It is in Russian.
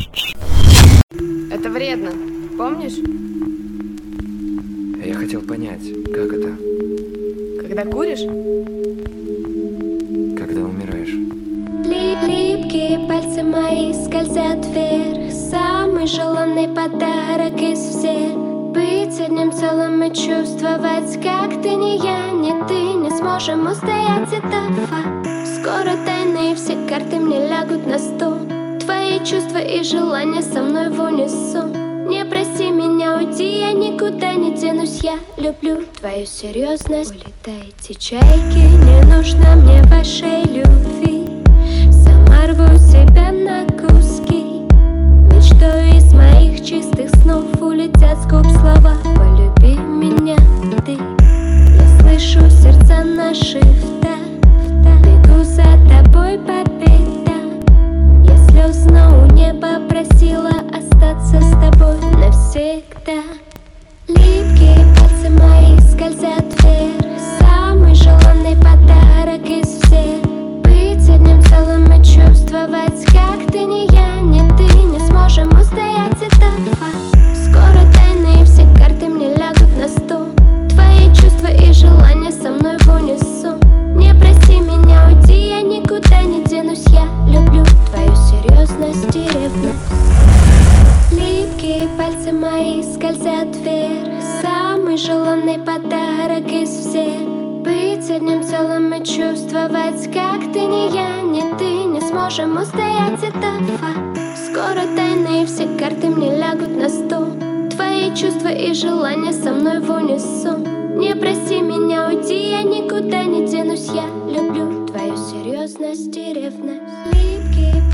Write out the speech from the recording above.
Это вредно, помнишь? Я хотел понять, как это, Когда куришь? когда умираешь. Липкие пальцы мои скользят вверх. Самый желанный подарок из всех. Быть одним целым и чувствовать, как ты, ни я, ни ты не сможем устоять, это факт. Скоро тайны и все карты мне лягут на стол. Твои чувства и желания со мной в унисон. Не проси меня уйти, я никуда не денусь. Я люблю твою серьезность. Улетайте, чайки, не нужно мне вашей любви. Сама рву себя на куски. Мечтой из моих чистых снов улетят с губ слова: полюби меня ты. Я слышу сердца наших бегу за тобой по пятам. Я слезно у неба просила остаться с тобой навсегда. Липкие пальцы мои скользят вверх. Самый желанный подарок из всех. Быть одним целым и чувствовать, как ты, ни я, ни ты не сможем устоять, это факт. Скоро тайны и все карты мне лягут на стол. Твои чувства и желания со мной в унисон. Не проси меня уйти, я никуда не денусь. Я люблю твою серьезность и ревность. Липкие пальцы мои скользят вверх. Самый желанный подарок из всех. Быть одним целым и чувствовать, как ты, ни я, ни ты не сможем устоять, это факт. Скоро тайны и все карты мне лягут на стол. Твои чувства и желания со мной в унисон. Не проси меня уйти, я никуда не денусь. Я люблю твою серьезность и ревность. Липкие